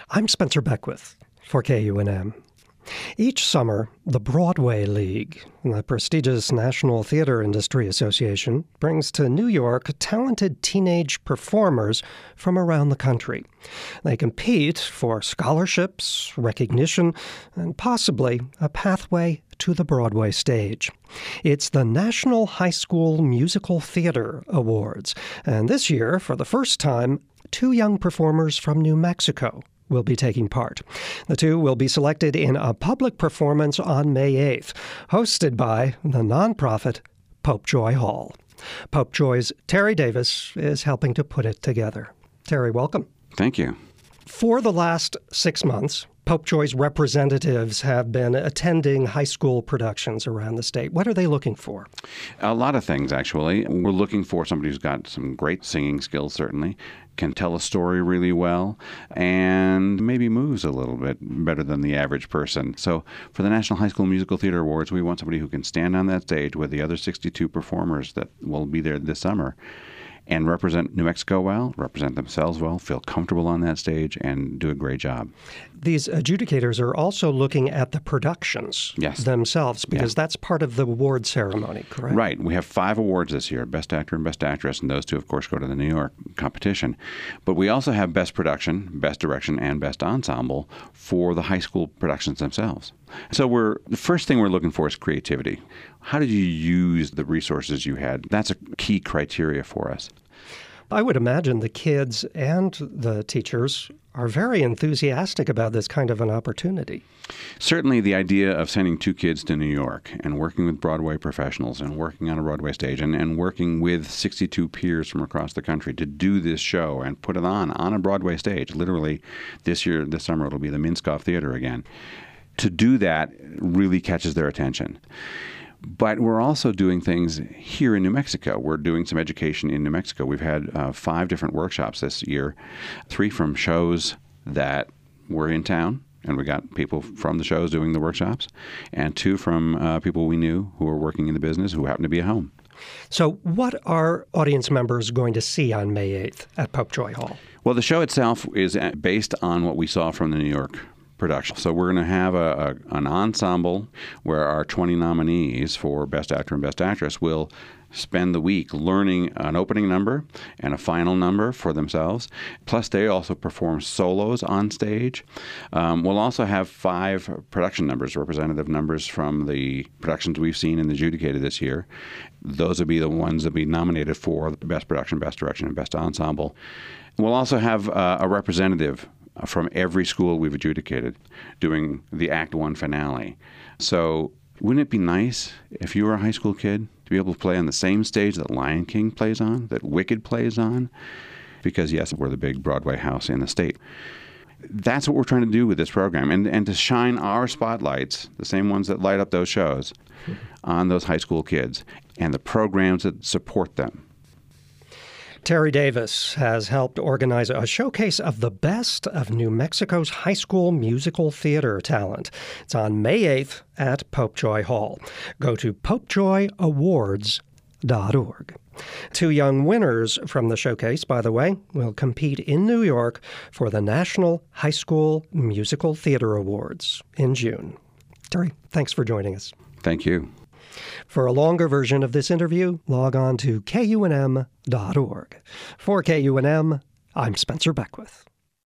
I'm Spencer Beckwith for KUNM. Each summer, the Broadway League, the prestigious National Theater Industry Association, brings to New York talented teenage performers from around the country. They compete for scholarships, recognition, and possibly a pathway to the Broadway stage. It's the National High School Musical Theater Awards, and this year, for the first time, 2 young performers from New Mexico will be taking part. The 2 will be selected in a public performance on May 8th, hosted by the nonprofit Pope Joy Hall. Pope Joy's Terry Davis is helping to put it together. Terry, welcome. Thank you. For the last 6 months, Pope Joy's representatives have been attending high school productions around the state. What are they looking for? A lot of things, actually. We're looking for somebody who's got some great singing skills, certainly, can tell a story really well, and maybe moves a little bit better than the average person. So for the National High School Musical Theater Awards, we want somebody who can stand on that stage with the other 62 performers that will be there this summer and represent New Mexico well, represent themselves well, feel comfortable on that stage, and do a great job. These adjudicators are also looking at the productions themselves, because that's part of the award ceremony, correct? Right. We have 5 awards this year, Best Actor and Best Actress, and those 2, of course, go to the New York competition. But we also have Best Production, Best Direction, and Best Ensemble for the high school productions themselves. So the first thing we're looking for is creativity. How did you use the resources you had? That's a key criteria for us. I would imagine the kids and the teachers are very enthusiastic about this kind of an opportunity. Certainly the idea of sending 2 kids to New York and working with Broadway professionals and working on a Broadway stage and working with 62 peers from across the country to do this show and put it on a Broadway stage. Literally this summer, it'll be the Minskoff Theater again. To do that really catches their attention. But we're also doing things here in New Mexico. We're doing some education in New Mexico. We've had 5 different workshops this year, 3 from shows that were in town, and we got people from the shows doing the workshops, and 2 from people we knew who were working in the business who happened to be at home. So what are audience members going to see on May 8th at Pope Joy Hall? Well, the show itself is based on what we saw from the New York production. So we're going to have an ensemble where our 20 nominees for Best Actor and Best Actress will spend the week learning an opening number and a final number for themselves. Plus, they also perform solos on stage. We'll also have 5 production numbers, representative numbers from the productions we've seen and adjudicated this year. Those will be the ones that will be nominated for Best Production, Best Direction, and Best Ensemble. We'll also have a representative from every school we've adjudicated doing the Act 1 finale. So wouldn't it be nice if you were a high school kid to be able to play on the same stage that Lion King plays on, that Wicked plays on? Because, yes, we're the big Broadway house in the state. That's what we're trying to do with this program, and to shine our spotlights, the same ones that light up those shows, on those high school kids and the programs that support them. Terry Davis has helped organize a showcase of the best of New Mexico's high school musical theater talent. It's on May 8th at Pope Joy Hall. Go to popejoyawards.org. 2 young winners from the showcase, by the way, will compete in New York for the National High School Musical Theater Awards in June. Terry, thanks for joining us. Thank you. For a longer version of this interview, log on to KUNM.org. For KUNM, I'm Spencer Beckwith.